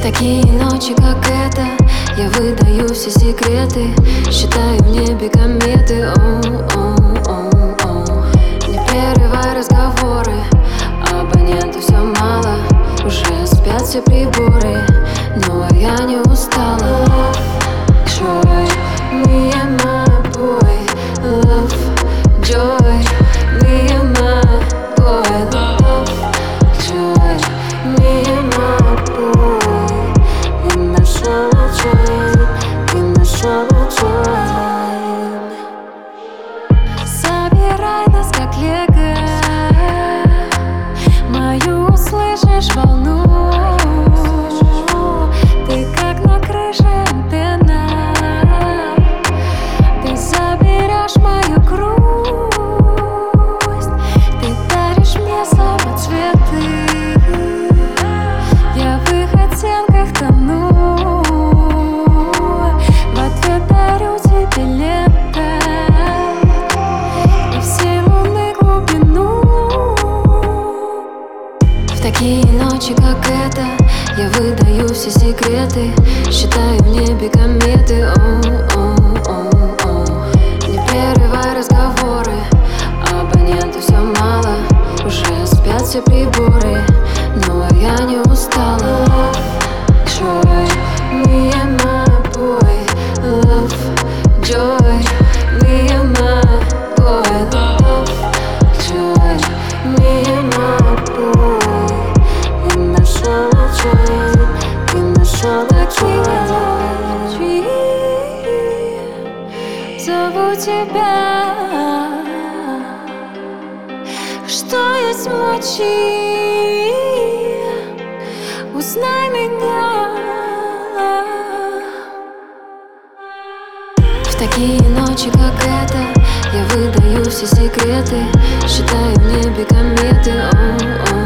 такие ночи, как эта, я выдаю все секреты, считаю в небе кометы. Не прерывай разговоры, абонентов все мало, уже спят все приборы, но я не устала. Joy, me and my boy, love, joy, me and my boy, love, joy, me and my boy. In the summertime, in the summertime. Собирай нас как лего, мою услышишь волну. Ты как на крыше антенна, ты заберешь мою грусть, ты даришь мне самоцветы. Я в их оттенках тону, в ответ дарю тебе лето и все луны глубину. В такие ночи, как эта, я выдаю все секреты, считаю в небе кометы. Не прерывай разговоры, абонентов все мало, уже спят все приборы, но я не устала. Joy, me and my boy, love, joy, me and my boy, love, joy, me and my boy. In the summertime, in the summertime. Зову тебя, что есть мочи, узнай меня. В такие ночи, как эта, я выдаю все секреты, считаю в небе кометы.